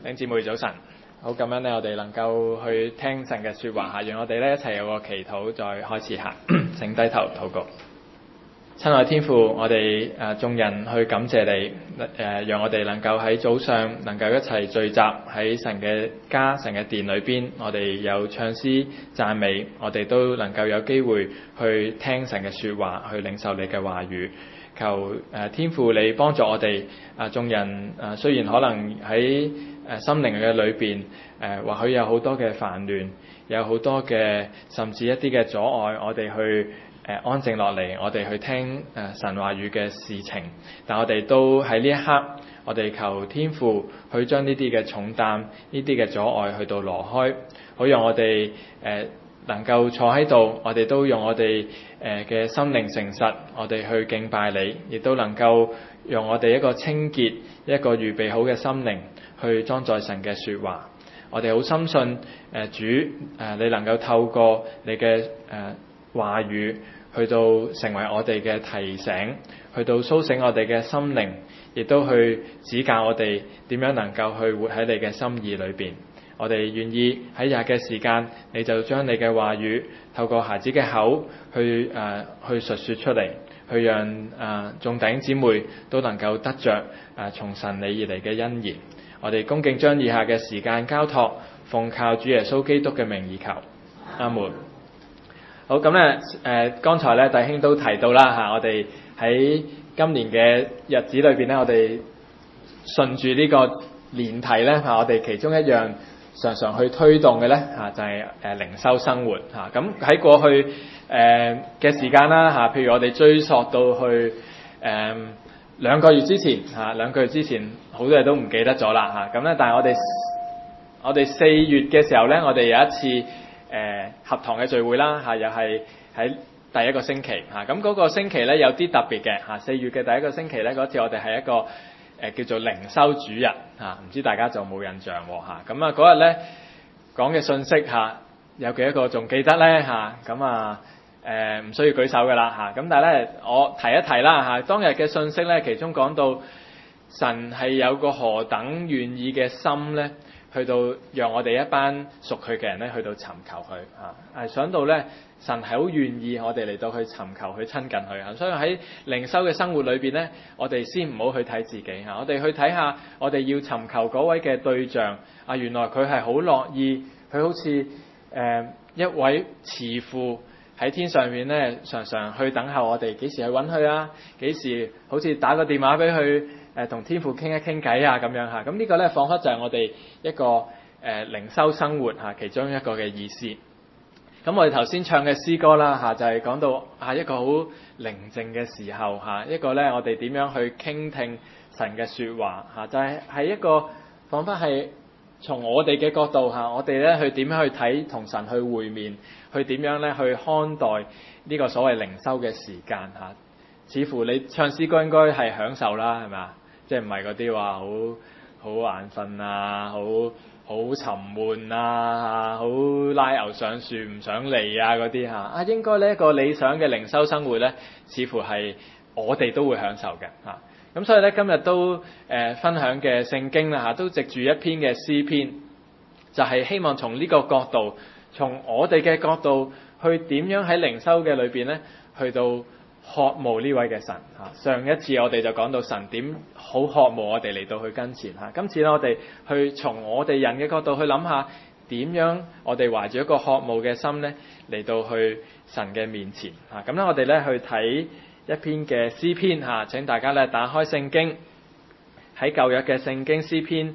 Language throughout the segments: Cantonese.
弟兄姊妹早晨，好咁樣咧，我哋能夠去聽神嘅說話吓，讓我哋咧一齊有個祈禱再開始下，請低頭禱告。親愛天父，我哋眾人去感謝你，讓我哋能夠喺早上能夠一齊聚集喺神嘅家、神嘅殿裏邊，我哋有唱詩讚美，我哋都能夠有機會去聽神嘅說話，去領受你嘅話語。求天父你幫助我哋眾人雖然可能喺心靈嘅裏邊或許有好多嘅煩亂，有好多嘅甚至一啲嘅阻礙，我哋去安靜落嚟，我哋去聽神話語嘅事情。但我哋都喺呢一刻，我哋求天父去將呢啲嘅重擔、呢啲嘅阻礙去到挪開，好讓我哋能夠坐喺度，我哋都用我哋嘅心靈誠實，我哋去敬拜你，亦都能夠用我哋一個清潔、一個預備好嘅心靈去裝載神嘅說話。我哋好深信主你能夠透過你嘅話語去到成為我哋嘅提醒，去到蘇醒我哋嘅心靈，亦都去指教我哋點樣能夠去活喺你嘅心意裏邊。我哋願意喺日嘅時間，你就將你嘅話語透過孩子嘅口去述說出嚟，去讓眾弟兄姊妹都能夠得着從神你而嚟嘅恩言。我哋恭敬將以下嘅時間交託，奉靠主耶穌基督嘅名而求，阿門。好，咁咧剛才咧弟兄都提到啦嚇，我哋喺今年嘅日子裏邊咧，我哋順住呢個年題咧嚇，我哋其中一樣常常去推動嘅咧嚇，就係靈修生活嚇。咁喺過去嘅時間啦嚇，譬如我哋追溯到去兩個月之前嚇，2個月之前好多嘢都唔記得咗啦嚇。咁咧，但係我哋4月嘅時候咧，我哋有一次合堂嘅聚會啦嚇，又係喺第一個星期嚇。咁嗰個星期咧有啲特別嘅嚇，4月嘅第一個星期咧，嗰次我哋係一個叫做靈修主日嚇，唔知大家仲有冇印象嚇？咁嗰日咧講嘅信息嚇，有幾多個仲記得咧嚇？咁唔需要舉手噶啦嚇。咁但係咧，我提一提啦嚇，當日嘅信息咧，其中講到神係有個何等願意嘅心咧，去到讓我哋一班屬佢嘅人咧，去到尋求佢嚇。想到咧，神係好願意我哋嚟到去尋求去親近佢嚇。所以喺靈修嘅生活裏邊咧，我哋先唔好去睇自己嚇，我哋去睇下我哋要尋求嗰位嘅對象啊。原來佢係好樂意，佢好似一位慈父喺天上面咧，常常去等候我哋幾時去揾佢啊，幾時好似打個電話俾佢同天父傾一傾偈啊咁樣嚇。咁呢個咧，彷彿就係我哋一個靈修生活嚇其中一個嘅意思。咁我哋頭先唱嘅詩歌啦嚇，就係講到一個好寧靜嘅時候嚇，一個咧我哋點樣去傾聽神嘅説話嚇，就係一個彷彿係從我哋嘅角度嚇，我哋咧去點樣去睇同神去會面，去點樣咧去看待呢個所謂靈修嘅時間嚇。似乎你唱詩歌應該係享受啦，係咪啊？即係唔係嗰啲話好眼瞓啊，好沉悶啊，好拉牛上樹唔想嚟啊嗰啲嚇。應該呢一個理想嘅靈修生活咧，似乎係我哋都會享受嘅嚇。咁所以咧今日都分享嘅聖經啦嚇，都藉住一篇嘅詩篇，就係希望從呢個角度，從我哋嘅角度去點樣喺靈修嘅裏邊咧，去到渴慕呢位嘅神嚇。上一次我哋就講到神點好渴慕我哋嚟到去跟前嚇，今次咧我哋去從我哋人嘅角度去諗下點樣我哋懷住一個渴慕嘅心咧嚟到去神嘅面前嚇。咁咧我哋咧去睇一篇嘅詩篇嚇，請大家咧打開聖經，喺舊約嘅聖經詩篇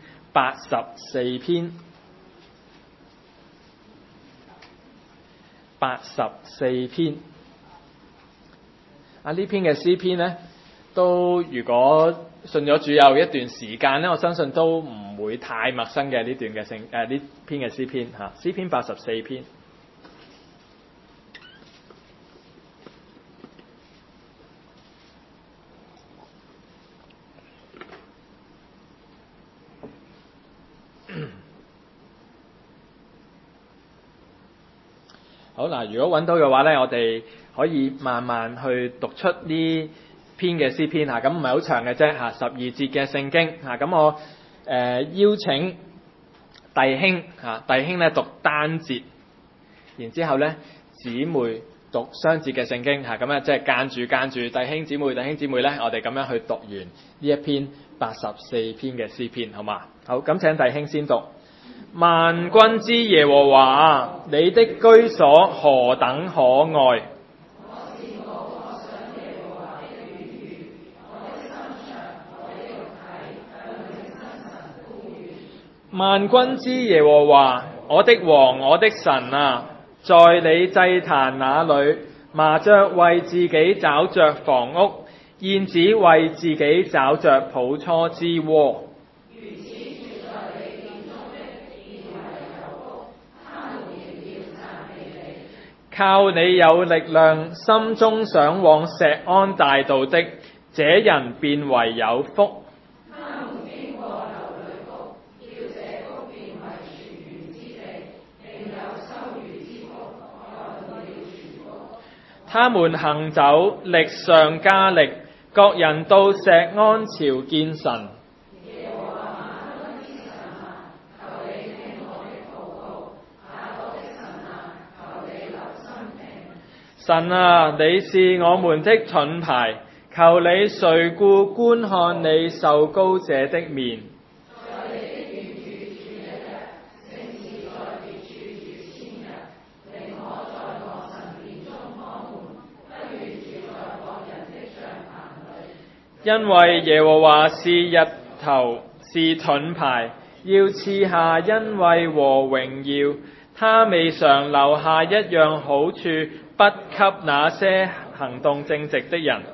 84篇84篇。呢篇嘅詩篇咧，都如果信咗主有一段時間咧，我相信都唔會太陌生嘅呢段嘅呢篇嘅詩篇嚇。詩篇84篇。好嗱，如果揾到嘅話咧，我哋可以慢慢去讀出呢篇嘅詩篇嚇，咁唔係好長嘅啫嚇，12節嘅聖經嚇。咁我邀請弟兄弟兄咧讀單節，然之後咧姊妹讀雙節嘅聖經咁啊，即係間住弟兄姊妹咧，我哋咁樣去讀完呢一篇84篇嘅詩篇，好嘛？好，咁請弟兄先讀。萬軍之耶和華，你的居所何等可愛！萬軍之耶和華，我的王，我的神啊，在你祭壇那裏，麻雀為自己找着房屋，燕子為自己找着抱雛之窩。靠你有力量，心中想往錫安大道的，這人便為有福。他們行走，力上加力，各人到錫安朝見神。神啊，你是我們的盾牌，求你垂顧觀看你受膏者的面。因為耶和華是日頭，是盾牌，要賜下恩惠和榮耀。他未嘗留下一樣好處，不給那些行動正直的人。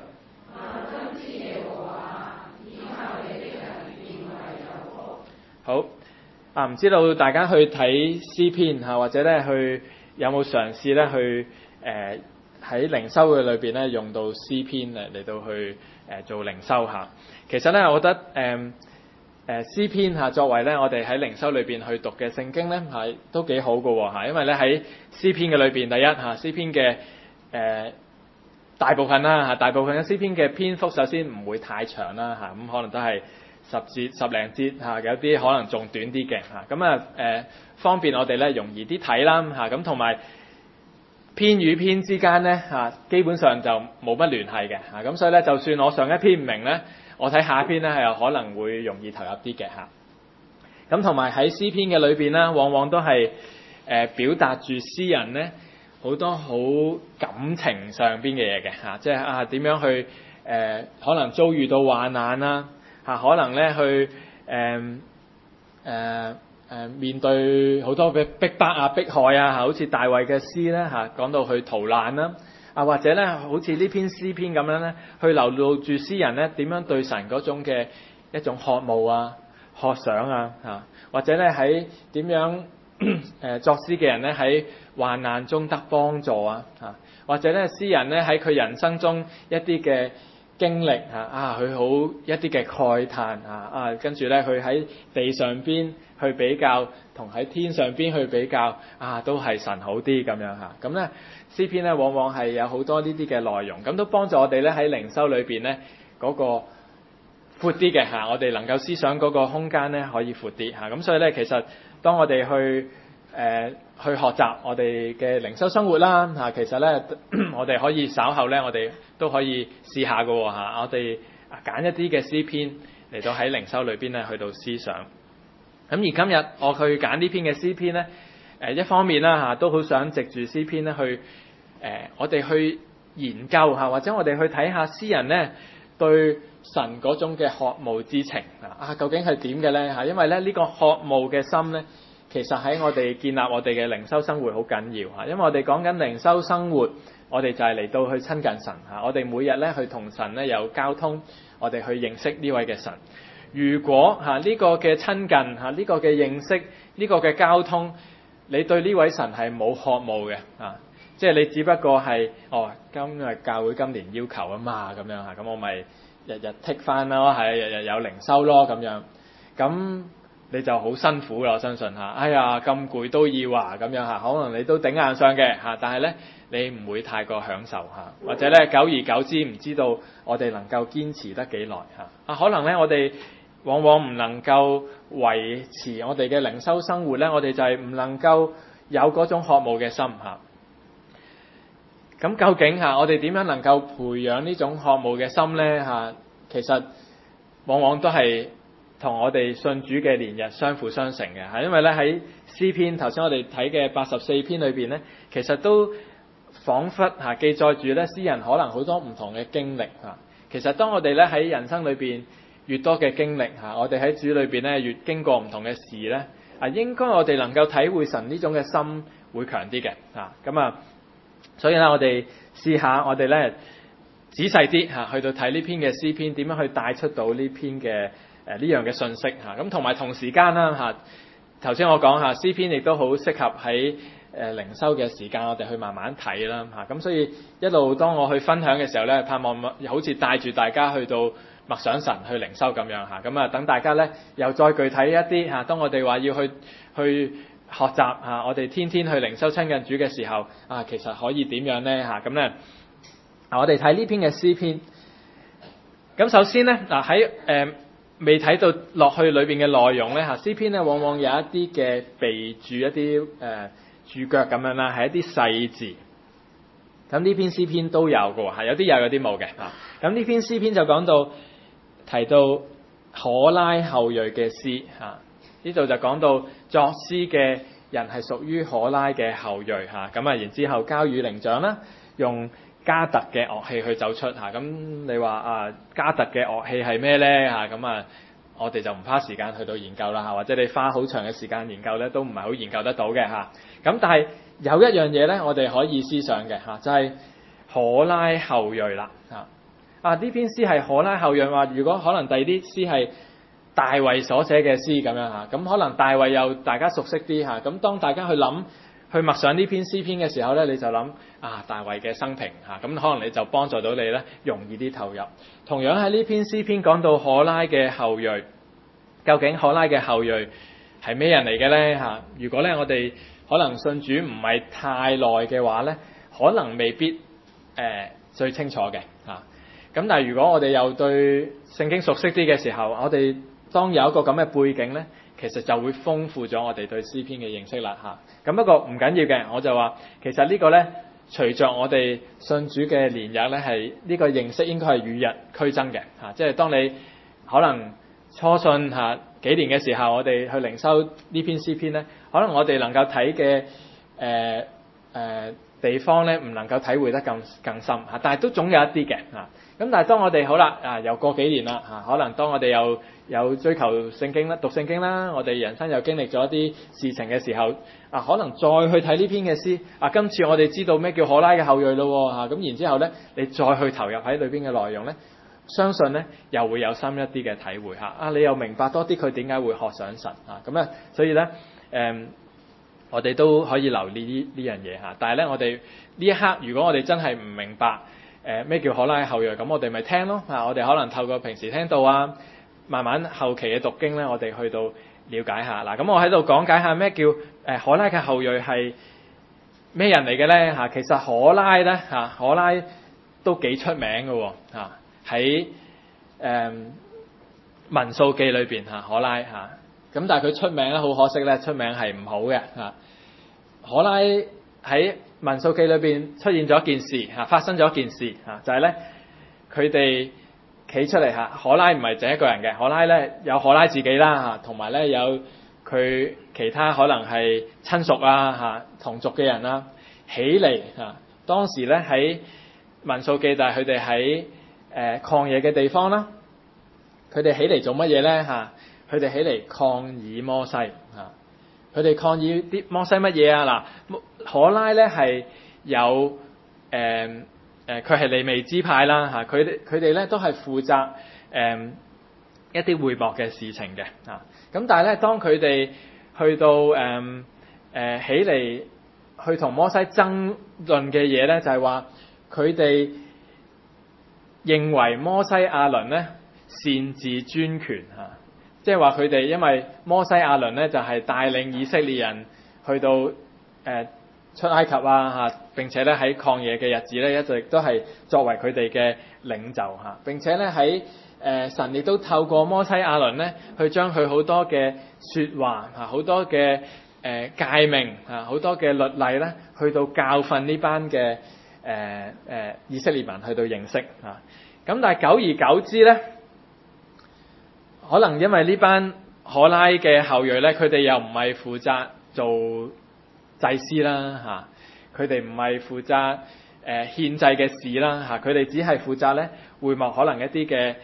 好唔知道大家去睇詩篇或者咧去有冇嘗試咧去喺靈修嘅裏邊咧用到詩篇嚟到去做靈修下。其實咧，我覺得詩篇作為咧我哋喺靈修裏邊去讀嘅聖經咧係都幾好㗎因為咧喺詩篇嘅裏邊，第一詩篇嘅大部分嘅詩篇嘅篇幅首先唔會太長啦咁可能都係10零節有啲可能仲短啲嘅咁方便我哋咧容易啲睇啦咁同埋篇與篇之間咧基本上就冇乜聯繫嘅咁所以咧就算我上一篇唔明咧，我睇下一篇咧係有可能會容易投入啲嘅咁同埋喺詩篇嘅裏邊咧，往往都係表達住詩人咧好多好感情上邊嘅嘢嘅即係點樣去可能遭遇到患難啦可能咧去面對好多嘅逼迫迫害好似大衛嘅詩咧講到去逃難啦或者咧好似呢篇詩篇咁樣咧，去流露住詩人咧點樣對神嗰種嘅一種渴慕渴想或者咧喺點樣作詩嘅人咧喺患難中得幫助或者咧詩人咧喺佢人生中一啲嘅經歷佢好一啲嘅慨嘆跟住咧佢喺地上邊去比較同喺天上邊去比較都係神好啲咁樣咁咧詩篇咧往往係有好多呢啲嘅內容，咁都幫助我哋咧喺靈修裏邊咧嗰個闊啲嘅我哋能夠思想嗰個空間咧可以闊啲咁所以咧其實當我哋去學習我哋嘅靈修生活啦其實咧我哋可以稍後咧我哋都可以試下㗎我哋揀一啲嘅詩篇嚟到喺靈修裏邊咧去到思想。咁而今日我去揀呢篇嘅詩篇咧一方面啦都好想藉住詩篇咧去我哋去研究或者我哋去睇下詩人咧對神嗰種嘅渴慕之情究竟係點嘅咧因為咧呢個渴慕嘅心咧其實喺我哋建立我哋嘅靈修生活好緊要因為我哋講緊靈修生活，我哋就係嚟到去親近神我哋每日咧去同神咧有交通，我哋去認識呢位嘅神。如果呢個嘅親近呢個嘅認識呢個嘅交通，你對呢位神係冇渴慕嘅即係你只不過係今日教會今年要求啊嘛咁樣咁我咪日日剔翻咯日日有靈修咯咁樣咁你就好辛苦啦，我相信哎呀咁攰都要咁樣可能你都頂硬上嘅但係咧你唔會太過享受或者咧久而久之唔知道我哋能夠堅持得幾耐可能咧我哋往往唔能夠維持我哋嘅靈修生活咧，我哋就係唔能夠有嗰種渴慕嘅心嚇。咁究竟嚇我哋點樣能夠培養呢種渴慕嘅心咧嚇？其實往往都係同我哋信主嘅年日相輔相成嘅嚇，因為咧喺詩篇頭先我哋睇嘅84篇裏邊咧，其實都彷彿嚇記載住咧詩人可能好多唔同嘅經歷嚇。其實當我哋咧喺人生裏邊越多嘅經歷嚇，我哋喺主裏邊咧越經過唔同嘅事咧，應該我哋能夠體會神呢種嘅心會強啲嘅嚇。咁啊，所以咧我哋試下我哋咧仔細啲嚇去到睇呢篇嘅詩篇，點樣去帶出到呢篇嘅呢樣嘅信息嚇。咁同埋同時間啦嚇，頭先我講嚇詩篇亦都好適合喺靈修嘅時間，我哋去慢慢睇啦嚇。咁所以一路當我去分享嘅時候咧，盼望好似帶住大家去到默想神去靈修咁樣嚇。咁啊，等大家咧又再具體一啲嚇。當我哋話要去學習嚇，我哋天天去靈修親近主嘅時候啊，其實可以點樣咧嚇？咁咧，我哋睇呢篇嘅詩篇。咁首先咧嗱喺未睇到落去裏邊嘅內容咧嚇，詩篇咧往往有一啲嘅備註一啲註腳咁樣啦，係一啲細字。咁呢篇詩篇都有嘅喎，係有啲有啲冇嘅嚇。咁呢篇詩篇就講到提到可拉後裔嘅詩嚇，呢度就講到作詩嘅人係屬於可拉嘅後裔嚇。咁啊，然之後交與伶長啦，用加特嘅樂器去走出嚇。咁你話啊，加特嘅樂器係咩咧嚇？咁啊，我哋就唔花時間去到研究啦嚇，或者你花好長嘅時間研究咧，都唔係好研究得到嘅嚇。咁但係有一樣嘢咧，我哋可以思想嘅嚇，就係可拉後裔啦嚇。啊，呢篇詩係可拉後裔話，如果可能第二啲詩係大衛所寫嘅詩咁樣嚇，咁可能大衛又大家熟悉啲嚇。咁當大家去諗去默想呢篇詩篇嘅時候咧，你就諗啊大衛嘅生平嚇，咁可能你就幫助到你咧，容易啲投入。同樣喺呢篇詩篇講到可拉嘅後裔，究竟可拉嘅後裔係咩人嚟嘅咧嚇？如果咧我哋可能信主唔係太耐嘅話咧，可能未必最清楚嘅嚇。咁但係如果我哋又對聖經熟悉啲嘅時候，我哋當有一個咁嘅背景咧，其實就會豐富咗我哋對詩篇嘅認識啦嚇。咁不過唔緊要嘅，我就話其實呢個咧，隨着我哋信主嘅年日咧，係呢個認識應該係與日俱增嘅嚇。即係當你可能初信嚇幾年嘅時候，我哋去靈修呢篇詩篇咧，可能我哋能夠睇嘅地方咧，唔能夠體會得更深嚇，但係都總有一啲嘅嚇。咁但係當我哋好啦又過幾年啦嚇，可能當我哋又有追求聖經啦、讀聖經啦，我哋人生又經歷咗一啲事情嘅時候可能再去睇呢篇嘅詩今次我哋知道咩叫可拉嘅後裔咯嚇，咁然之後咧，你再去投入喺裏邊嘅內容咧，相信咧又會有深一啲嘅體會嚇你又明白多啲佢點解會學上神咁咧，所以咧我哋都可以留意呢樣嘢嚇。但係咧，我哋呢一刻如果我哋真係唔明白咩叫可拉嘅後裔，咁我哋咪聽咯我哋可能透過平時聽到慢慢後期嘅讀經咧，我哋去到了解下嗱。咁我喺度講解下咩叫可拉嘅後裔係咩人嚟嘅咧嚇。其實可拉咧可拉都幾出名嘅喎喺民數記裏邊可拉咁但係佢出名咧，好可惜咧，出名係唔好嘅可拉喺民數記裏邊出現咗一件事發生咗一件事就係咧佢哋企出嚟可拉唔係淨一個人嘅，可拉咧有可拉自己啦同埋咧有佢其他可能係親屬同族嘅人啦，起嚟當時咧喺民數記就係佢哋喺曠野嘅地方啦，佢哋起嚟做乜嘢咧佢哋起嚟抗議摩西佢哋抗議啲摩西乜嘢嗱，可拉咧係有佢係利未支派啦佢哋咧都係負責一啲會幕嘅事情嘅咁但係咧當佢哋去到起嚟去同摩西爭論嘅嘢咧，就係話佢哋認為摩西亞倫咧擅自專權即係話佢哋因為摩西亞倫咧就係帶領以色列人去到出埃及並且咧喺曠野嘅日子咧一直都係作為佢哋嘅領袖並且咧喺神亦都透過摩西亞倫咧，去將佢好多嘅説話好多嘅誡命好多嘅律例咧，去到教訓呢班嘅以色列民去到認識咁但係久而久之咧，可能因為呢班可拉嘅後裔咧，佢哋又唔係負責做祭司啦佢哋唔係負責獻祭嘅事啦佢哋只係負責咧會幕可能一啲嘅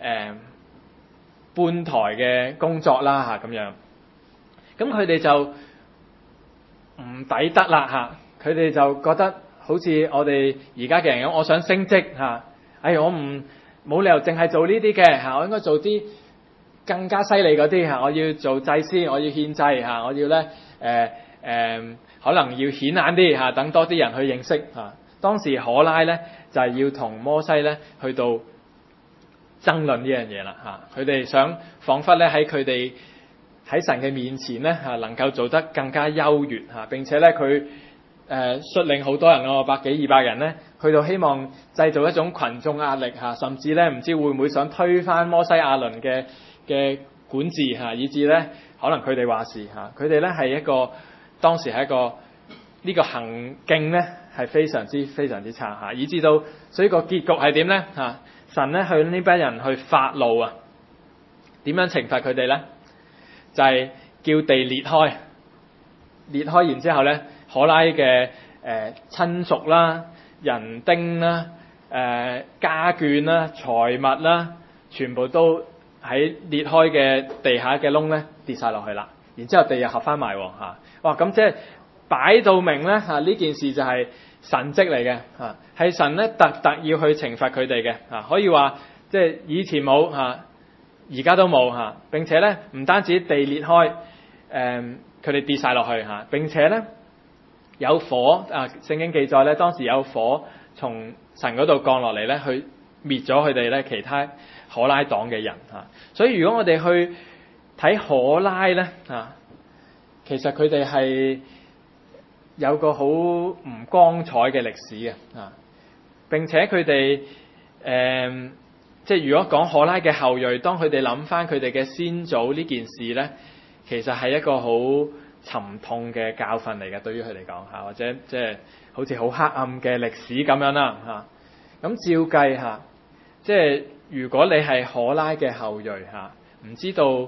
搬台嘅工作啦咁樣，咁佢哋就唔抵得啦佢哋就覺得好似我哋而家嘅人咁，我想升職我冇理由淨係做呢啲嘅我應該做啲更加犀利嗰啲我要做祭司，我要獻祭我要咧可能要顯眼啲等多啲人去認識當時可拉咧就係要同摩西咧去到爭論呢樣嘢啦佢哋想彷彿咧喺佢哋喺神嘅面前咧能夠做得更加優越並且咧佢率領好多人100幾200人咧去到希望製造一種群眾壓力甚至咧唔知會唔會想推翻摩西亞倫嘅管治以至咧可能佢哋話事佢哋咧係一個當時係一個呢個行徑咧係非常之差以至到所以個結局係點咧神咧向呢班人去發怒點樣懲罰佢哋咧？就係叫地裂開，然之後咧可拉嘅親屬啦、人丁啦、家眷啦、財物啦，全部都喺裂開嘅地下嘅窿咧跌晒落去啦。然之後地又合翻埋哇！咁即係擺到明咧呢件事就係神蹟嚟嘅係神咧特要去懲罰佢哋嘅可以話即係以前冇而家都冇並且咧唔單止地裂開佢哋跌晒落去並且咧有火聖經記載咧當時有火從神嗰度降落嚟咧去滅咗佢哋咧其他可拉黨嘅人所以如果我哋去睇可拉咧其實佢哋係有個好唔光彩嘅歷史嘅並且佢哋即係如果講可拉嘅後裔，當佢哋諗翻佢哋嘅先祖呢件事咧，其實係一個好沉痛嘅教訓嚟嘅，對於佢嚟講或者即係好似好黑暗嘅歷史咁樣啦咁照計即係如果你係可拉嘅後裔唔知道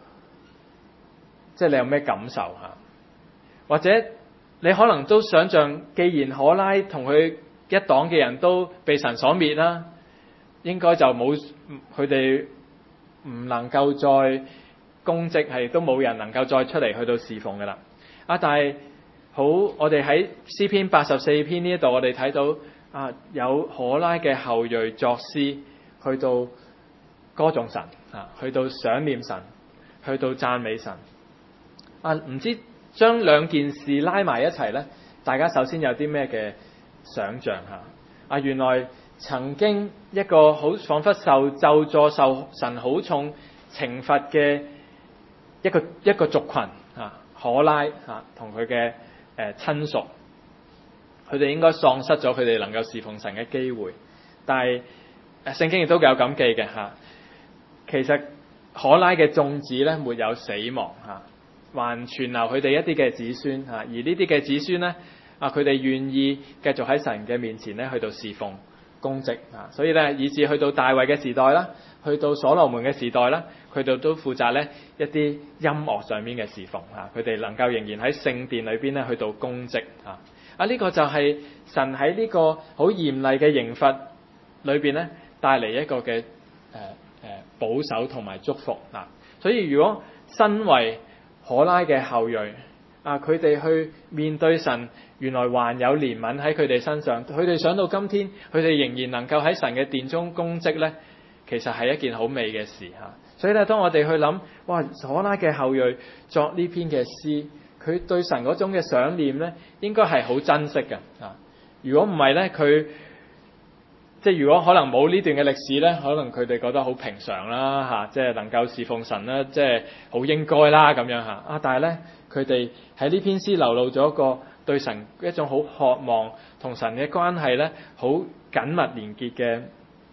即係你有咩感受或者你可能都想像，既然可拉同佢一黨嘅人都被神所滅啦，應該就冇佢哋唔能夠再公職，係都冇人能夠再出嚟去到侍奉㗎啦。但係好，我哋喺詩篇84篇呢一度，我哋睇到有可拉嘅後裔作詩，去到歌頌神去到想念神，去到讚美神唔知將兩件事拉埋一齊咧，大家首先有啲咩嘅想像原來曾經一個好彷彿受咒詛、受神好重懲罰嘅一個族群可拉同佢嘅親屬，佢哋應該喪失咗佢哋能夠侍奉神嘅機會。但係聖經亦都有咁記嘅其實可拉嘅眾子咧沒有死亡還存留佢哋一啲嘅子孫而呢啲嘅子孫咧佢哋願意繼續喺神嘅面前咧去到侍奉公職所以咧以至去到大衛嘅時代啦，去到所羅門嘅時代啦，佢哋都負責咧一啲音樂上面嘅侍奉佢哋能夠仍然喺聖殿裏邊咧去到公職呢個就係神喺呢個好嚴厲嘅刑罰裏邊咧帶嚟一個嘅保守同埋祝福所以如果身為可拉嘅後裔佢哋去面對神，原來還有憐憫喺佢哋身上，佢哋想到今天佢哋仍然能夠喺神嘅殿中供職咧，其實係一件好美嘅事所以咧當我哋去諗哇可拉嘅後裔作呢篇嘅詩，佢對神嗰種嘅想念咧應該係好珍惜嘅如果唔係咧佢即係如果可能冇呢段嘅歷史咧，可能佢哋覺得好平常啦即係能夠侍奉神啦，即係好應該啦咁樣但係咧佢哋喺呢篇詩流露咗一個對神一種好渴望同神嘅關係咧好緊密連結嘅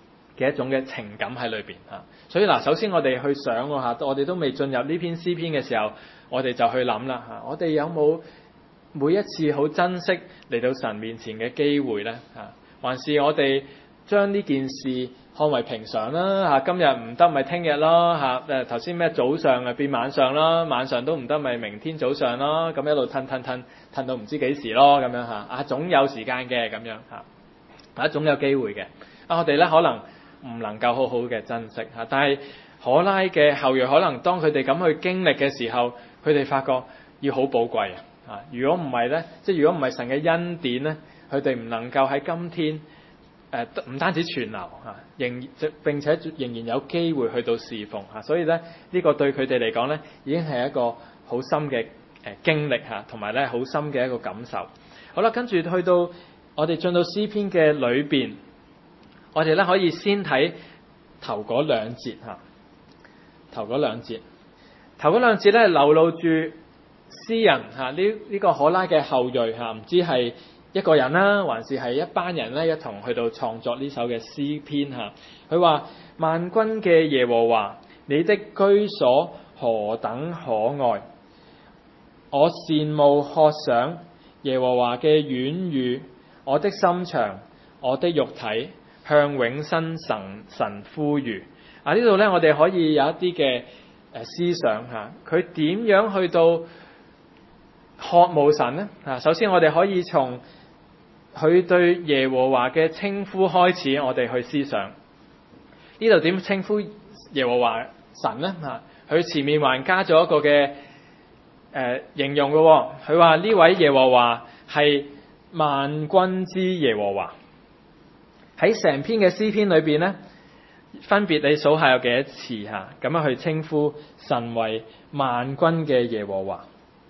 嘅一種嘅情感喺裏邊嚇。所以嗱，首先我哋去想嚇，我哋都未進入呢篇詩篇嘅時候，我哋就去諗啦嚇，我哋有冇每一次好珍惜嚟到神面前嘅機會咧嚇？還是我哋將呢件事看為平常啦嚇？今日唔得咪聽日咯嚇？頭先咩早上啊變晚上啦，晚上都唔得咪明天早上咯，咁一路褪到唔知幾時咯咁樣嚇。啊，總有時間嘅咁樣嚇，啊總有機會嘅。啊，我哋咧可能唔能夠好好嘅珍惜嚇，但係可拉嘅後裔可能當佢哋咁去經歷嘅時候，佢哋發覺要好寶貴啊！如果唔係咧，即係如果唔係神嘅恩典咧，佢哋唔能夠喺今天唔單止存留嚇，並且仍然有機會去到侍奉嚇，所以咧呢個對佢哋嚟講咧，已經係一個好深嘅經歷嚇，同埋咧好深嘅一個感受。好啦，跟住去到我哋進到詩篇嘅裏邊，我哋咧可以先睇頭嗰兩節嚇。頭嗰兩節咧流露住詩人嚇呢個可拉嘅後裔嚇，唔知係一個人啦，還是係一班人咧一同去到創作呢首嘅詩篇嚇。佢話：萬軍嘅耶和華，你的居所何等可愛！我羨慕渴想耶和華嘅院宇，我的心腸，我的肉體向永生神呼籲。啊！呢度咧，我哋可以有一啲嘅思想嚇，佢點樣去到渴慕神呢？啊，首先我哋可以從佢對耶和華嘅稱呼開始，我哋去思想呢度點稱呼耶和華神呢？啊，佢前面還加咗一個嘅形容嘅，佢話呢位耶和華係萬軍之耶和華。喺成篇嘅詩篇裏邊咧，分別你數下有幾多次嚇，咁樣去稱呼神為萬軍嘅耶和華。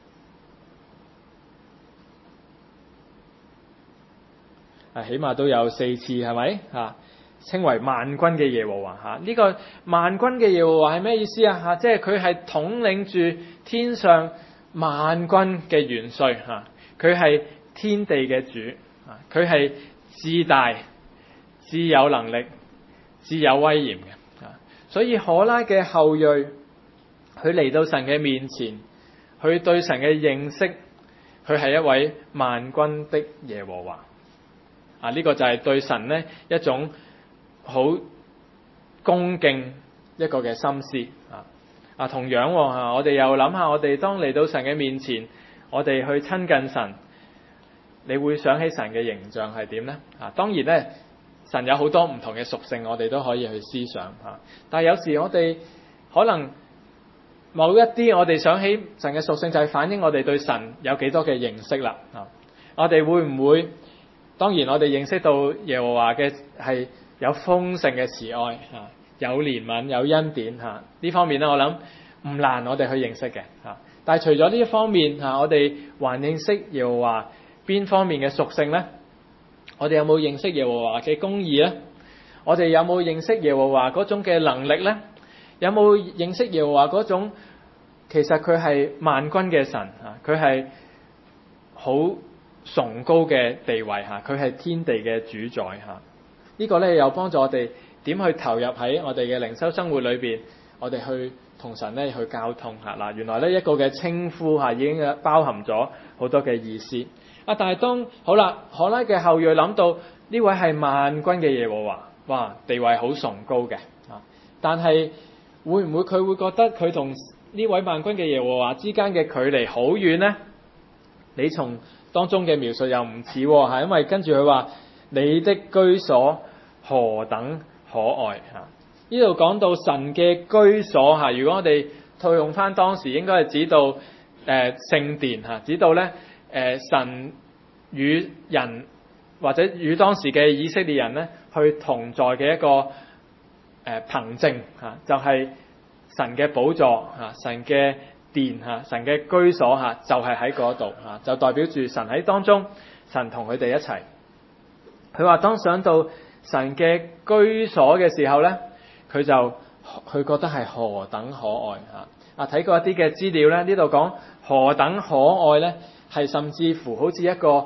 起碼都有4次係咪嚇？稱為萬軍嘅耶和華嚇。呢個萬軍嘅耶和華係咩意思啊？嚇，即係佢係統領住天上萬軍嘅元帥嚇，佢係天地嘅主啊，佢係至大、至有能力、至有威嚴嘅啊。所以可拉嘅後裔，佢嚟到神嘅面前，佢對神嘅認識，佢係一位萬軍的耶和華啊。呢個就係對神呢一種好恭敬一個嘅心思啊。同樣我哋又諗下，我哋當嚟到神嘅面前，我哋去親近神，你會想起神嘅形象係點呢？啊，當然咧，神有好多唔同嘅屬性，我哋都可以去思想嚇。但係有時我哋可能某一啲我哋想起神嘅屬性，就係反映我哋對神有幾多嘅認識啦。啊，我哋會唔會？當然我哋認識到耶和華嘅係有豐盛嘅慈愛嚇，有憐憫有恩典嚇，呢方面咧，我諗唔難我哋去認識嘅嚇。但係除咗呢一方面嚇，我哋還認識耶和華邊方面嘅屬性呢？我哋有冇認識耶和華嘅公義呢？我哋有冇認識耶和華嗰種嘅能力呢？有冇認識耶和華嗰種其實佢係萬軍嘅神嚇，佢係好崇高嘅地位嚇，佢係天地嘅主宰嚇。呢個咧又幫助我哋點去投入喺我哋嘅靈修生活裏邊，我哋去同神咧去交通嚇。嗱，原來呢一個嘅稱呼嚇已經包含咗好多嘅意思啊。但係當好啦，可拉嘅後裔諗到呢位係萬軍嘅耶和華，哇，地位好崇高嘅啊。但係會唔會佢會覺得佢同呢位萬軍嘅耶和華之間嘅距離好遠呢？你從當中嘅描述又唔似喎，因為跟住佢話你的居所何等可愛嚇。呢度講到神嘅居所嚇，如果我哋套用翻當時應該係指到聖殿嚇，指到咧神與人或者與當時嘅以色列人咧去同在嘅一個憑證嚇，就係神嘅寶座嚇，神嘅殿嚇，神嘅居所嚇，就係喺嗰度嚇，就代表住神喺當中，神同佢哋一齊。佢話當想到神嘅居所嘅時候咧，佢覺得係何等可愛嚇。啊，睇過一啲嘅資料咧，呢度講何等可愛咧，係甚至乎好似一個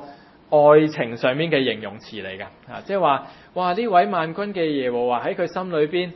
愛情上面嘅形容詞嚟㗎，即係話哇呢位萬軍嘅耶和華喺佢心裏邊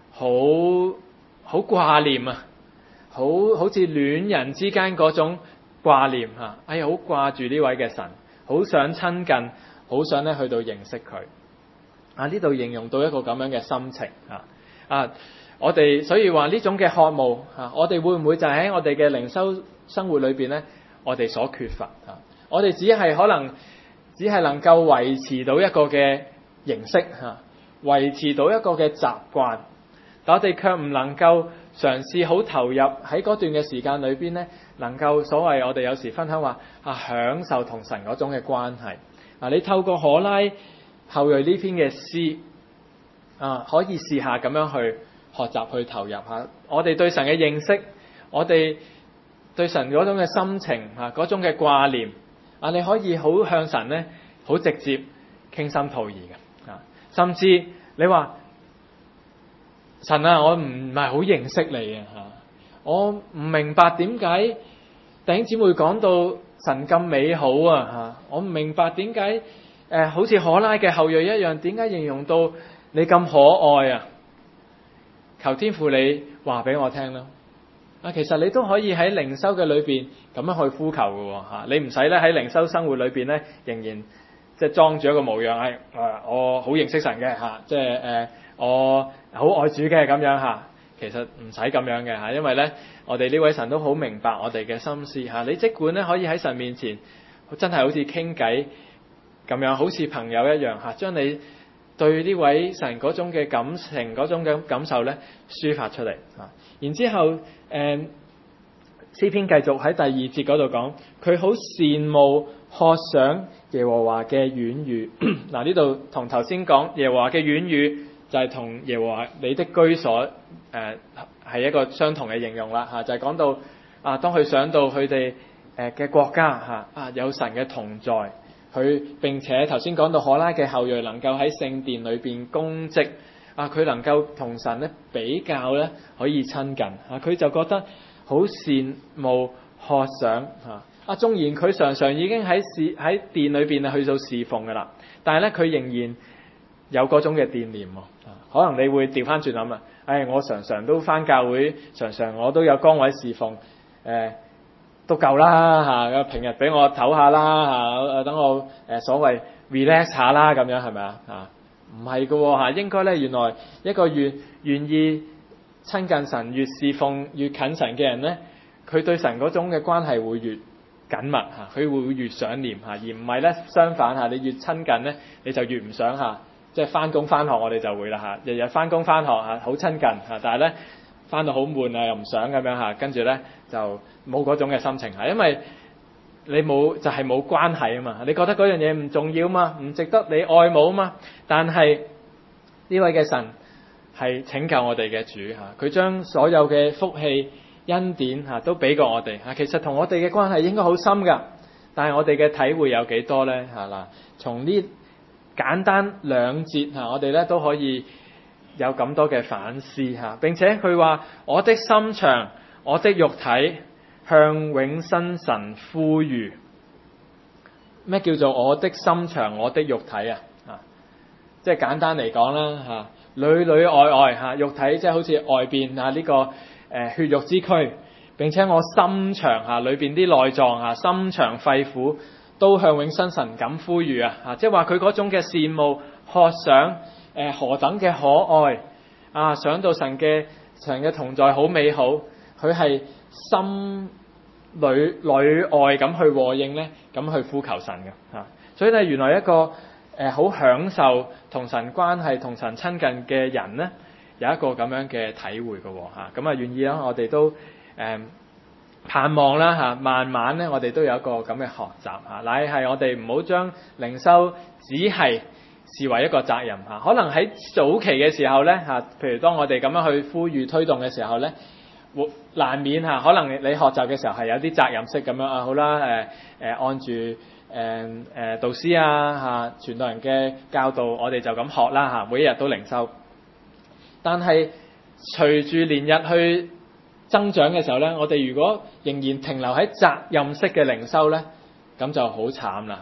好掛念啊，好似戀人之間嗰種掛念嚇，哎呀好掛住呢位嘅神，好想親近，好想咧去到認識佢。呢度形容到一個咁樣嘅心情我哋所以話呢種嘅渴慕我哋會唔會就喺我哋嘅靈修生活裏邊咧，我哋所缺乏我哋只係能夠維持到一個嘅形式維持到一個嘅習慣，但我哋卻唔能夠嘗試好投入喺嗰段嘅時間裏邊咧，能夠所謂我哋有時分享話享受同神嗰種嘅關係你透過可拉後裔呢篇嘅詩可以試下咁樣去學習去投入我哋對神嘅認識，我哋對神嗰種嘅心情嗰種嘅掛念你可以好向神咧好直接傾心吐意嘅甚至你話神我唔係好認識你我唔明白點解弟兄姊妹講到神咁美好我唔明白點解好似可拉嘅後裔一樣，點解形容到你咁可愛求天父你話俾我聽啦其實你都可以喺靈修嘅裏邊咁樣去呼求嘅你唔使咧喺靈修生活裏邊咧仍然即係裝住一個模樣我好認識神嘅即係我好愛主嘅咁樣其實唔使咁樣嘅因為咧我哋呢位神都好明白我哋嘅心思你即管咧可以喺神面前真係好似傾偈咁樣，好似朋友一樣將你對呢位神嗰種嘅感情嗰種嘅感受咧抒發出嚟然之後詩篇繼續喺第2節嗰度講，佢好羨慕渴想耶和華嘅院宇嗱呢度同頭先講耶和華嘅院宇就係同耶和華你的居所係一個相同嘅形容啦就係講到當佢想到佢哋嘅國家有神嘅同在，佢並且頭先講到可拉嘅後裔能夠喺聖殿裏邊供職佢能夠同神咧比較咧可以親近佢就覺得好羨慕渴想縱然佢常常已經喺殿裏邊去到侍奉噶啦，但係咧佢仍然有嗰種嘅惦念可能你會調翻轉諗我常常都翻教會，常常我都有崗位侍奉都夠啦平日俾我唞下啦等我所謂 relax 下啦咁樣係咪唔係㗎應該咧原來一個願意親近神、越侍奉越近神嘅人咧，佢對神嗰種嘅關係會越緊密佢會越想念而唔係咧相反你越親近咧你就越唔想即係翻工翻學我哋就會啦日日翻工翻學好親近但係咧翻到好悶又唔想咁樣跟住咧就冇嗰種嘅心情因為你冇就係冇關係嘛，你覺得嗰樣嘢唔重要嘛，唔值得你愛慕嘛，但係呢位嘅神係拯救我哋嘅主佢將所有嘅福氣恩典都俾過我哋其實同我哋嘅關係應該好深噶，但係我哋嘅體會有幾多咧從呢簡單2節我哋咧都可以有咁多嘅反思並且佢話我的心腸我的肉體向永生神呼籲。咩叫做我的心腸我的肉體即係簡單嚟講啦裏裏外外肉體即係好似外邊呢個血肉之軀，並且我心腸裏邊啲內臟心腸肺腑都向永生神咁呼籲即係話佢嗰種嘅羨慕渴想何等嘅可愛想到神嘅同在好美好，佢係心裏外咁去和應咧，咁去呼求神嘅所以咧原來一個好享受同神關係同神親近嘅人咧，有一個咁樣嘅體會嘅咁願意啦，我哋都盼望啦慢慢咧我哋都有一個咁嘅學習乃係我哋唔好將靈修只係視為一個責任可能喺早期嘅時候咧譬如當我哋咁樣去呼籲推動嘅時候咧，難免可能你學習嘅時候係有啲責任式咁樣好啦按住導師傳道人嘅教導，我哋就咁學啦每一日都靈修。但係隨住年日去增長嘅時候咧，我哋如果仍然停留喺責任式嘅靈修咧，咁就好慘啦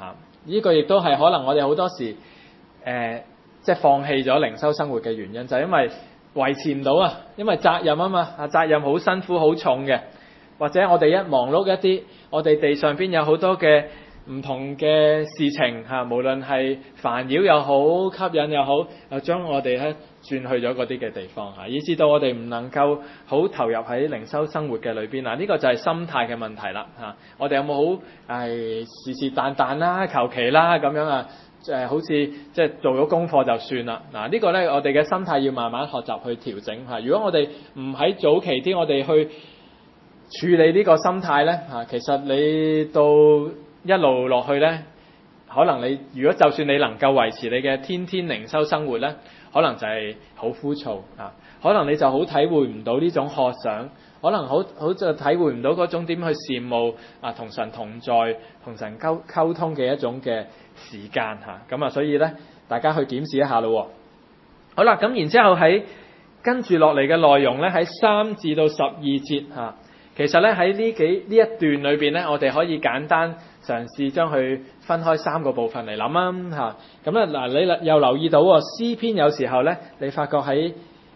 呢個亦都係可能我哋好多時即係放棄咗靈修生活嘅原因，就係因為維持唔到啊，因為責任啊嘛，責任好辛苦好重嘅，或者我哋一忙碌一啲，我哋地上邊有好多嘅唔同嘅事情嚇，無論係煩擾又好，吸引又好，又將我哋咧轉去咗嗰啲嘅地方嚇，以至到我哋唔能夠好投入喺靈修生活嘅裏邊啊！呢個就係心態嘅問題啦嚇。我哋有冇好是是但但啦、求其啦咁樣啊？好似即係做咗功課就算啦嗱，呢個咧我哋嘅心態要慢慢學習去調整嚇。如果我哋唔喺早期啲，我哋去處理呢個心態咧嚇，其實你到一路落去咧，可能你如果就算你能夠維持你嘅天天靈修生活咧，可能就係好枯燥啊，可能你就好體會唔到呢種渴想，可能好就體會唔到嗰種點去羨慕啊同神同在、同神溝通嘅一種嘅時間嚇，咁啊所以咧大家去檢視一下咯。好啦，咁然之後喺跟住落嚟嘅內容咧，喺3至到12節嚇，其實咧喺呢一段裏邊咧，我哋可以簡單嘗試將佢分開3個部分嚟諗啊嚇。咁咧嗱，你又留意到詩篇有時候咧，你發覺喺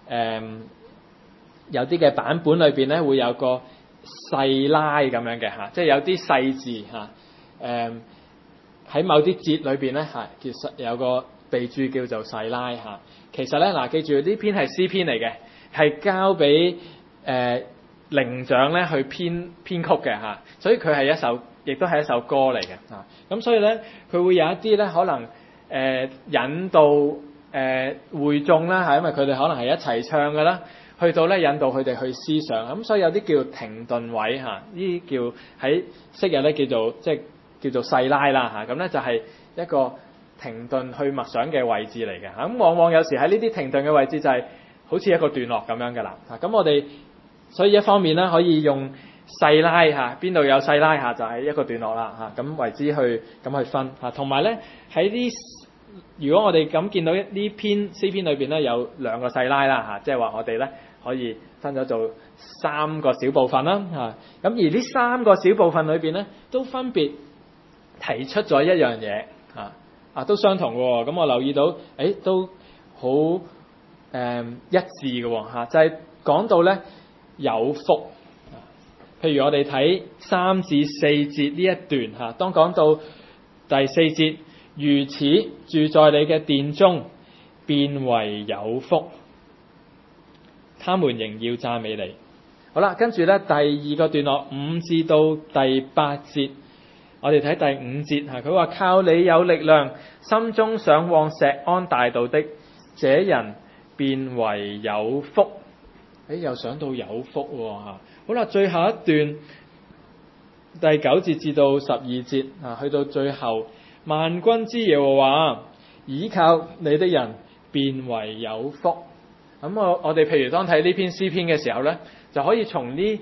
有啲嘅版本裏邊咧，會有個細拉咁樣嘅嚇，即係有啲細字嚇。喺某啲節裏邊咧嚇，其實有個備註叫做細拉嚇。其實咧嗱，記住呢篇係詩篇嚟嘅，係交俾伶長咧去編曲嘅嚇，所以佢係亦都係一首歌嚟嘅嚇。咁所以咧，佢會有一啲咧可能引導會眾啦嚇，因為佢哋可能係一齊唱嘅啦，去到咧引導佢哋去思想。咁所以有啲叫停頓位嚇，呢啲叫喺昔日咧叫做細拉啦嚇。咁咧就係一個停頓去默想嘅位置嚟嘅嚇。咁往往有時喺呢啲停頓嘅位置就係好似一個段落咁樣嘅啦嚇。咁我哋所以一方面咧可以用細拉嚇，邊度有細拉嚇就係一個段落啦嚇，咁為之去分嚇。同埋咧喺呢，如果我哋咁見到呢篇詩篇裏邊咧有2個細拉啦嚇，即係話我哋咧可以分咗做3個小部分啦嚇。咁而呢3個小部分裏邊咧都分別提出咗一樣嘢嚇，都相同喎。咁我留意到都好一致嘅喎嚇，就係講到咧有福。譬如我哋睇3至4節呢一段嚇，當講到第4節，如此住在你嘅殿中，便為有福，他們仍要讚美你。好啦，跟住咧第2個段落5至到第8節，我哋睇第5節嚇，佢話靠你有力量，心中想往錫安大道的，這人便為有福。又想到有福喎嚇。好啦，最後一段第9節至到12節去到最後，萬軍之耶和華，倚靠你的人便為有福。咁我哋譬如當睇呢篇詩篇嘅時候咧，就可以從呢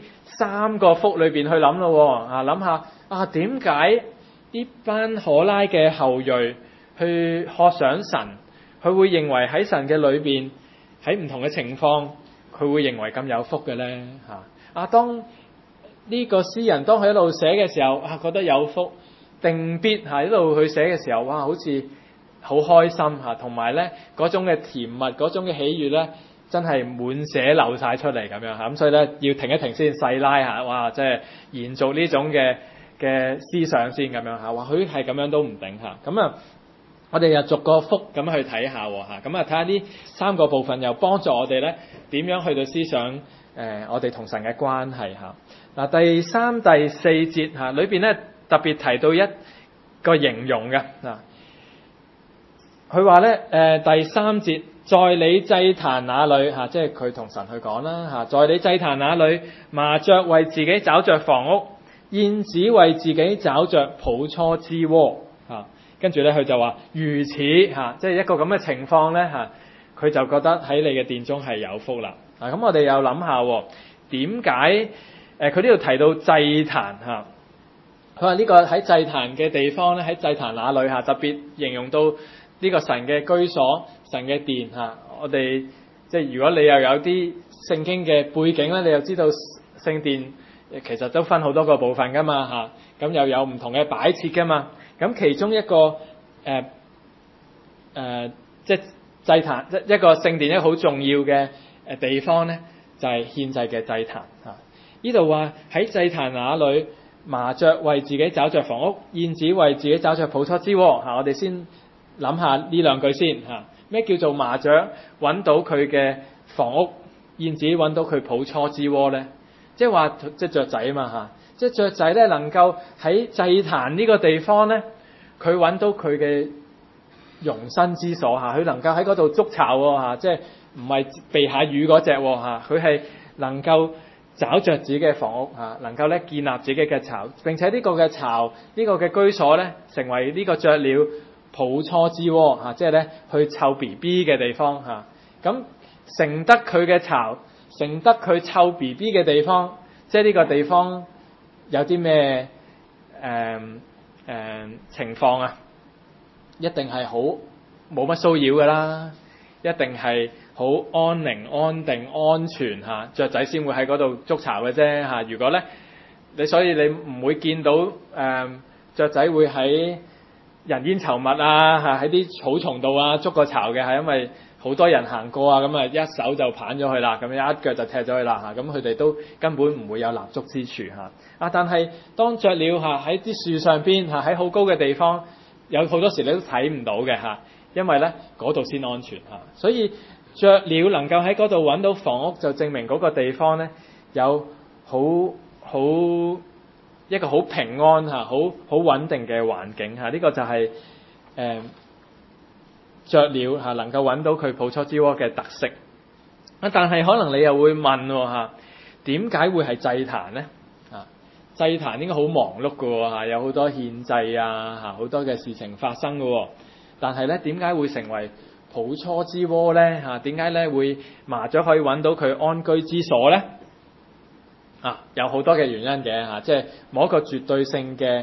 3個福裏邊去諗咯諗下點解呢班可拉嘅後裔去渴想神，佢會認為喺神嘅裏邊喺唔同嘅情況，佢會認為咁有福嘅咧嚇。當呢個詩人當佢一路寫嘅時候覺得有福，定必一路去寫嘅時候，好似好開心嚇，同埋咧嗰種嘅甜蜜，嗰種嘅喜悅咧，真係滿瀉流晒出嚟咁樣嚇。咁所以咧要停一停先，細拉下，即係延續呢種嘅思想先咁樣嚇。或許係咁樣都唔定嚇。咁啊，我哋又逐個福咁去睇下嚇。咁啊，睇下呢3個部分又幫助我哋咧點樣去到思想我哋同神嘅關係嚇。嗱，第3、第4節嚇裏邊咧特別提到一個形容嘅嗱，佢話咧第3節，在你祭壇那裏嚇，即係佢同神去講啦嚇，在你祭壇那裏，麻雀為自己找着房屋，燕子為自己找着抱初之窩嚇。跟住咧佢就話如此嚇，即係一個咁嘅情況咧嚇，佢就覺得喺你嘅殿中係有福啦。咁我哋又諗下點解佢呢度提到祭壇嚇？佢話呢個喺祭壇嘅地方咧，喺祭壇那裏嚇，特別形容到呢個神嘅居所、神嘅殿嚇。我哋即係如果你又有啲聖經嘅背景咧，你又知道聖殿其實都分好多個部分噶嘛嚇，咁又有唔同嘅擺設噶嘛。 咁其中一個即係祭壇，一個聖殿一個好重要嘅地方咧，就係獻祭嘅祭壇啊。呢度話喺祭壇那裏，麻雀為自己找着房屋，燕子為自己找着抱初之窩嚇。我哋先諗下呢兩句先嚇。咩叫做麻雀揾到佢嘅房屋，燕子揾到佢抱初之窩咧？即係話即係雀仔啊嘛嚇。即係雀仔咧能夠喺祭壇呢個地方咧，佢揾到佢嘅容身之所嚇。佢能夠喺嗰度築巢喎嚇，即係唔係避下雨嗰隻喎嚇。佢係能夠找着自己嘅房屋嚇，能夠咧建立自己嘅巢，並且呢個嘅巢，呢個嘅居所咧，成為呢個雀鳥抱初之窩嚇，即係咧去湊 BB 嘅地方嚇。咁成得佢嘅巢，成得佢湊 BB 嘅地方，即係呢個地方有啲咩情況啊？一定係好冇乜騷擾㗎啦，一定係好安寧、安定、安全嚇，雀仔先會喺嗰度築巢嘅啫嚇。如果咧所以你唔會見到雀仔會喺人煙稠密啊嚇，喺啲草叢度啊築個巢嘅，係因為好多人行過啊，咁啊一手就棒咗佢啦，咁樣一腳就踢咗佢啦嚇。咁佢哋都根本唔會有立足之處嚇。但係當雀鳥嚇喺啲樹上邊嚇，喺好高嘅地方，有好多時你都睇唔到嘅嚇，因為咧嗰度先安全嚇。所以雀鳥能夠喺嗰度揾到房屋，就證明嗰個地方咧有一個好平安嚇、好穩定嘅環境嚇。呢個就係雀鳥嚇能夠揾到佢抱初之窩嘅特色。但係可能你又會問嚇，點解會係祭壇咧？祭壇應該好忙碌㗎嚇，有好多獻祭啊嚇，好多嘅事情發生㗎。但係咧，點解會成為抱初之窩咧嚇？點解咧會麻雀可以揾到佢安居之所咧？有好多嘅原因嘅嚇，即係冇一個絕對性嘅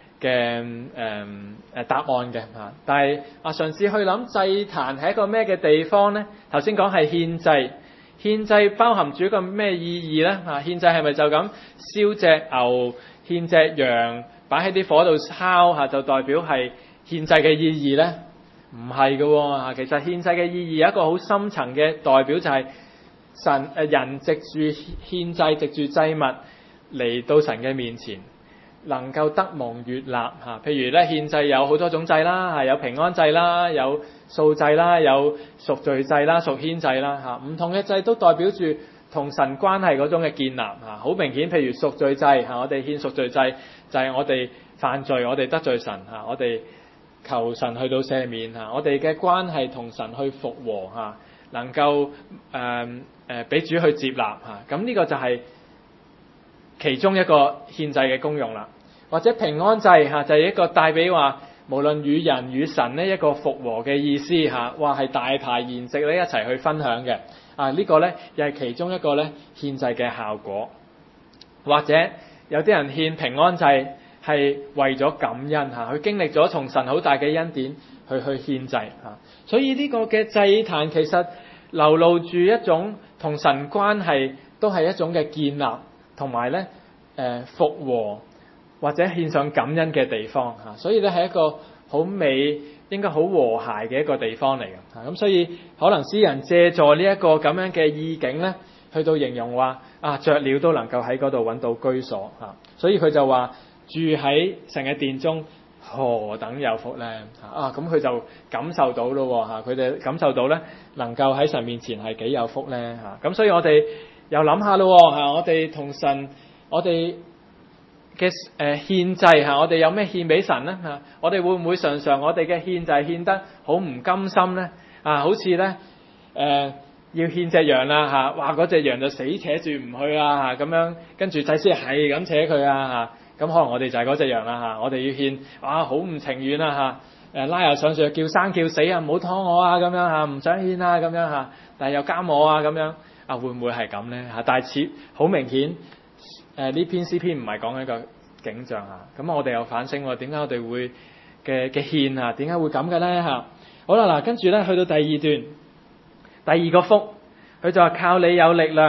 答案嘅嚇。但係嘗試去諗祭壇係一個咩嘅地方咧？頭先講係獻祭，獻祭包含住一個咩意義咧嚇？獻祭係咪就咁燒隻牛、獻隻羊擺喺啲火度烤嚇，就代表係獻祭嘅意義咧？唔係嘅喎，其實獻祭嘅意義有一個好深層嘅代表，就係人藉住獻祭，藉住祭物嚟到神嘅面前，能夠得蒙悅納嚇。譬如咧獻祭有好多種祭啦，有平安祭啦，有素祭啦，有贖罪祭啦、贖愆祭啦嚇。唔同嘅祭都代表住同神關係嗰種嘅建立嚇。好明顯，譬如贖罪祭嚇，我哋獻贖罪祭就係我哋犯罪，我哋得罪神嚇，我哋求神去到赦免嚇，我哋嘅關係同神去復和嚇，能夠俾主去接納嚇，咁呢個就係其中一個獻祭嘅功用啦。或者平安祭嚇，就係一個帶俾話無論與人與神呢一個復和嘅意思嚇，話係大排筵席咧一齊去分享嘅呢個咧又係其中一個咧獻祭嘅效果。或者有啲人獻平安祭，係為咗感恩嚇，佢經歷咗從神好大嘅恩典去獻祭嚇，所以呢個嘅祭壇其實流露住一種同神關係都係一種嘅建立，同埋咧復和或者獻上感恩嘅地方嚇，所以咧係一個好美，應該好和諧嘅一個地方嚟嘅嚇。咁所以可能詩人借助呢一個咁樣嘅意境咧，去到形容話雀鳥都能夠喺嗰度揾到居所嚇，所以佢就話住喺神嘅殿中何等有福咧咁佢就感受到咯嚇，佢哋感受到咧能夠喺神面前係幾有福咧嚇。咁所以我哋又諗下咯嚇，我哋同神我哋嘅獻祭嚇，我哋有咩獻俾神咧嚇？我哋會唔會常常我哋嘅獻祭獻得好唔甘心咧好似咧要獻隻羊啦嚇，話嗰隻羊就死扯住唔去啦嚇，咁樣跟住祭司係咁扯佢嚇，咁可能我哋就係嗰隻羊啦嚇，我哋要獻好唔情願啦嚇，拉又上樹叫生叫死唔好拖我咁樣嚇，唔想獻咁樣嚇，但係又監我咁樣會唔會係咁咧嚇？但係好明顯呢篇詩篇唔係講緊一個景象嚇，咁我哋又反省喎，點解我哋會嘅獻點解會咁嘅咧嚇？好啦嗱，跟住咧去到第二段。第二個福，佢就話靠你有力量，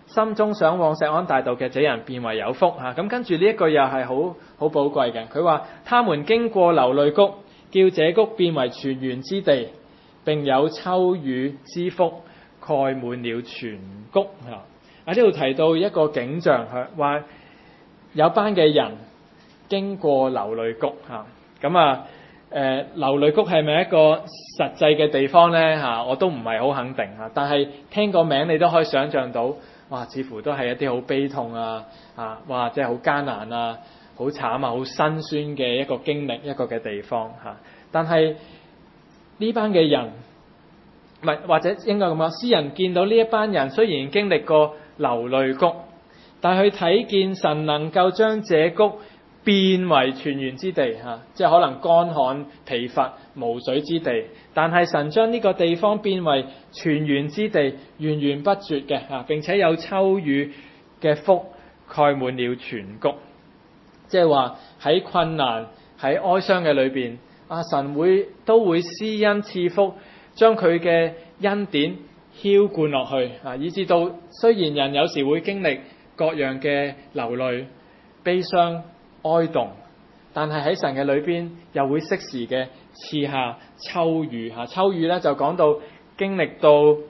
心中想往錫安大道嘅這人便為有福咁跟住呢一句又係好寶貴嘅。佢話他們經過流淚谷，叫這谷變為泉源之地，並有秋雨之福蓋滿了全谷。呢度提到一個景象，話有班嘅人經過流淚谷流淚谷係咪一個實際嘅地方呢？我都唔係好肯定但係聽個名你都可以想像到，哇！似乎都係一啲好悲痛哇！即係好艱難好慘好辛酸嘅一個經歷，一個嘅地方但係呢班嘅人，或者應該咁講，詩人見到呢一班人雖然經歷過流淚谷，但係佢睇見神能夠將這谷變為泉源之地即係可能乾旱疲乏無水之地，但係神將呢個地方變為泉源之地，源源不絕嘅並且有秋雨嘅福蓋滿了全谷。即係話喺困難喺哀傷嘅裏邊神都會施恩賜福，將佢嘅恩典澆灌落去以至到雖然人有時會經歷各樣嘅流淚悲傷哀慟，但係喺神嘅裏邊又會適時嘅賜下秋雨秋雨咧就講到經歷到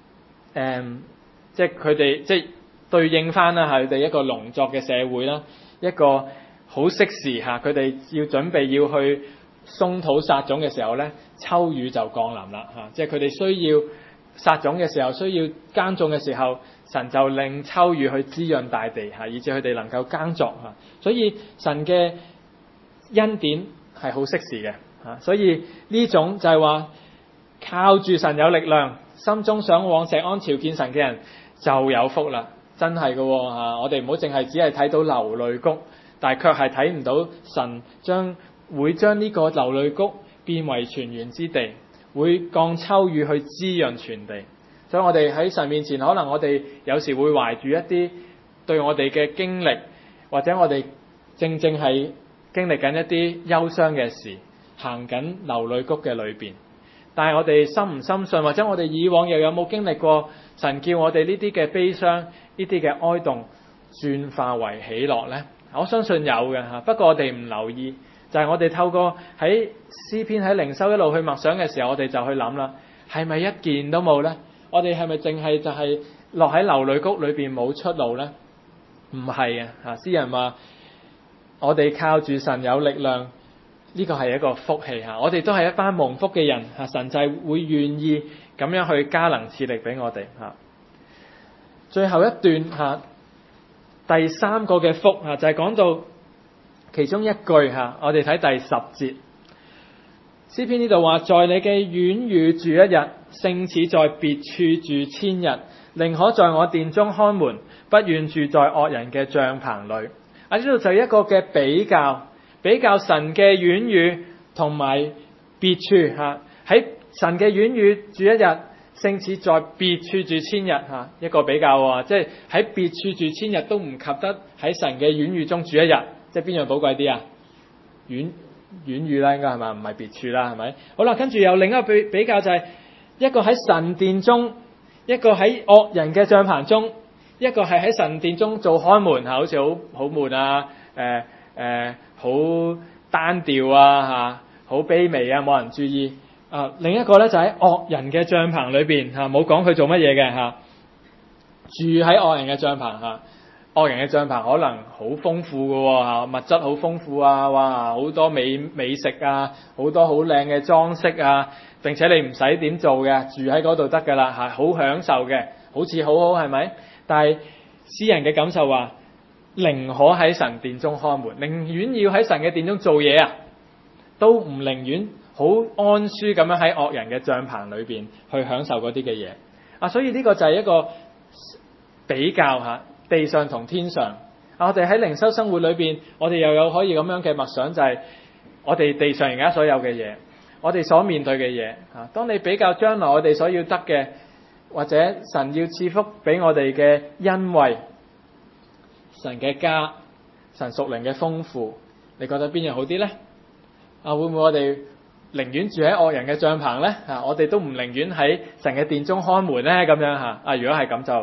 即係佢哋即係對應翻佢哋一個農作嘅社會啦，一個好適時佢哋要準備要去鬆土撒種嘅時候咧，秋雨就降臨啦即係佢哋需要撒種嘅時候，需要耕種嘅時候，神就令秋雨去滋潤大地以至佢哋能夠耕作所以神嘅恩典係好適時嘅所以呢種就係話靠住神有力量，心中想往錫安朝見神嘅人就有福啦，真係嘅我哋唔好淨係只係睇到流淚谷，但係卻係睇唔到神會將呢個流淚谷變為泉源之地，會降秋雨去滋潤全地。所以我哋喺神面前，可能我哋有時會懷住一啲對我哋嘅經歷，或者我哋正係經歷緊一啲憂傷嘅事，行緊流淚谷嘅裏邊。但係我哋深唔深信，或者我哋以往又有冇經歷過神叫我哋呢啲嘅悲傷、呢啲嘅哀慟轉化為喜樂呢？我相信有嘅不過我哋唔留意，就係我哋透過喺詩篇喺靈修一路去默想嘅時候，我哋就去諗啦，係咪一件都冇呢？我哋係咪淨係就係落喺流淚谷裏邊冇出路呢？唔係詩人話我哋靠住神有力量，呢個係一個福氣我哋都係一班蒙福嘅人神就係會願意咁樣去加能賜力俾我哋最後一段第三個嘅福就係講到其中一句我哋睇第10節，詩篇呢度話，在你嘅院宇住一日，勝似在別處住千日，寧可在我殿中看門，不願住在惡人嘅帳棚裏。呢度就一個嘅比較神嘅院宇同埋別處喺神嘅院宇住一日，勝似在別處住千日一個比較即係喺別處住千日都唔及得喺神嘅院宇中住一日，即係邊樣寶貴啲院宇啦，應該係嘛？唔係別處啦，係咪？好啦，跟住有另一個比較就係一個喺神殿中，一個喺惡人嘅帳棚中，一個係喺神殿中做看門好似好悶好單調好卑微冇人注意另一個咧就喺惡人嘅帳棚裏邊冇講佢做乜嘢嘅住喺惡人嘅帳棚惡人嘅帳棚可能好豐富嘅物質好豐富哇好多美食好多好靚嘅裝飾並且你唔使點做嘅，住喺嗰度得噶啦好享受嘅，好似好係咪？但係詩人嘅感受話，寧可喺神殿中看門，寧願要喺神嘅殿中做嘢都唔寧願好安舒咁樣喺惡人嘅帳棚裏邊去享受嗰啲嘅嘢所以呢個就係一個比較地上同天上我哋喺靈修生活裏邊，我哋又有可以咁樣嘅默想，就係我哋地上而家所有嘅嘢，我哋所面對嘅嘢當你比較將來我哋所要得嘅，或者神要賜福俾我哋嘅恩惠，神嘅家，神屬靈嘅豐富，你覺得邊樣好啲呢？會唔會我哋寧願住喺惡人嘅帳棚呢？我哋都唔寧願喺神嘅殿中看門呢？咁樣如果係咁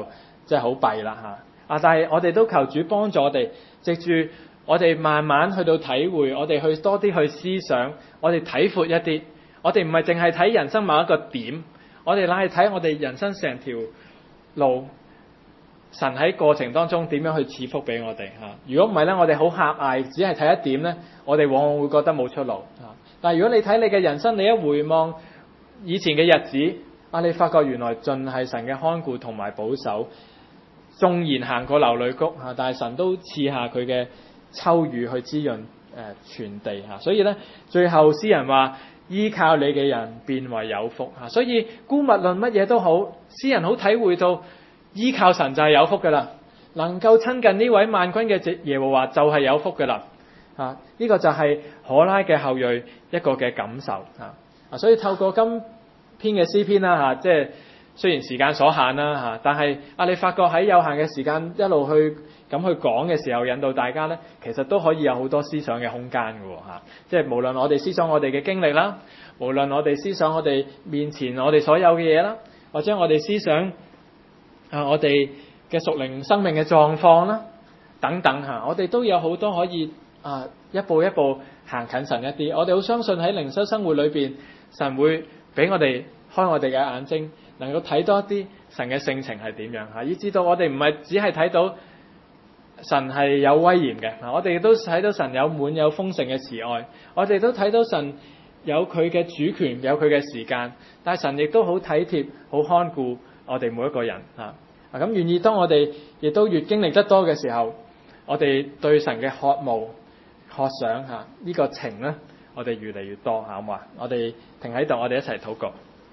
真係好弊啦但係我哋都求主幫助我哋，藉住我哋慢慢去到體會，我哋去多啲去思想，我哋睇闊一啲，我哋唔係淨係睇人生某一個點，我哋乃係睇我哋人生成條路，神喺過程當中點樣去賜福俾我哋如果唔係咧，我哋好狹隘，只係睇一點咧，我哋往往會覺得冇出路但係如果你睇你嘅人生，你一回望以前嘅日子你發覺原來盡係神嘅看顧同埋保守，縱然行過流淚谷但係神都賜下佢嘅秋雨去滋潤全地所以咧，最後詩人話依靠你嘅人便為有福所以姑勿論乜嘢都好，詩人好體會到依靠神就係有福噶啦，能夠親近呢位萬軍嘅耶和華就係有福噶啦呢個就係可拉嘅後裔一個嘅感受所以透過今篇嘅詩篇啦即係雖然時間所限啦但係你發覺喺有限嘅時間一路去咁去講嘅時候，引導大家咧，其實都可以有好多思想嘅空間嘅即係無論我哋思想我哋嘅經歷啦，無論我哋思想我哋面前我哋所有嘅嘢啦，或者我哋思想我哋嘅屬靈生命嘅狀況啦等等我哋都有好多可以一步一步行近神一啲。我哋好相信喺靈修生活裏邊，神會俾我哋開我哋嘅眼睛，能夠睇多啲神嘅性情係點樣以至到我哋唔係只係睇到神係有威嚴嘅我哋都睇到神有滿有豐盛嘅慈愛，我哋都睇到神有佢嘅主權，有佢嘅時間，但係神亦都好體貼好看顧我哋每一個人咁願意當我哋亦都越經歷得多嘅時候，我哋對神嘅渴慕渴想呢個情咧，我哋越嚟越多好嘛？我哋停喺度，我哋一齊禱告。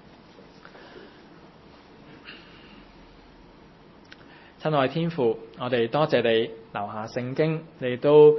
親愛天父，我哋多謝你留下聖經，你都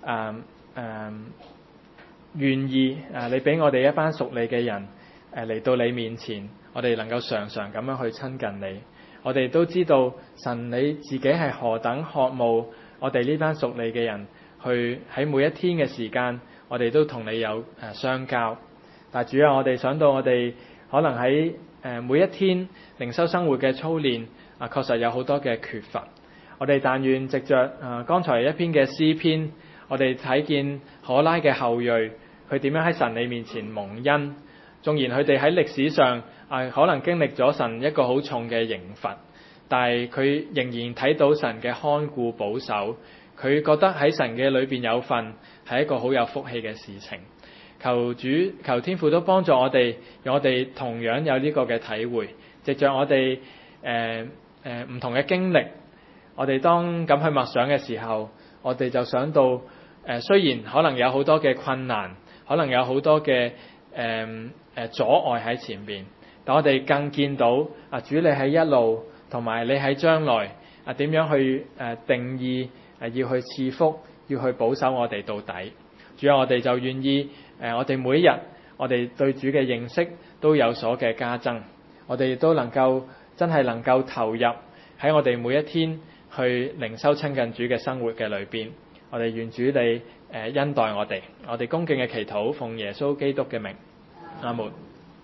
願意你俾我哋一班屬你嘅人嚟到你面前，我哋能夠常常咁樣去親近你。我哋都知道神你自己係何等渴慕我哋呢班屬你嘅人去喺每一天嘅時間，我哋都同你有相交。但主要我哋想到我哋可能喺每一天靈修生活嘅操練確實有好多嘅缺乏。我哋但願藉着剛才一篇嘅詩篇，我哋睇見可拉嘅後裔佢點樣喺神你面前蒙恩，縱然佢哋喺歷史上可能經歷咗神一個好重嘅刑罰，但係佢仍然睇到神嘅看顧保守，佢覺得喺神嘅裏邊有份係一個好有福氣嘅事情。求主求天父都幫助我哋，讓我哋同樣有呢個嘅體會，藉着我哋唔同嘅經歷，我哋當咁去默想嘅時候，我哋就想到雖然可能有好多嘅困難，可能有好多嘅阻礙喺前邊，但我哋更見到主你喺一路，同埋你喺將來點樣去定義要去賜福，要去保守我哋到底。主啊，我哋就願意我哋每一日我哋對主嘅認識都有所嘅加增，我哋亦都能夠真係能夠投入喺我哋每一天去靈修親近主嘅生活嘅裏邊。我哋願主你恩待我哋，我哋恭敬嘅祈禱奉耶穌基督嘅名，阿門。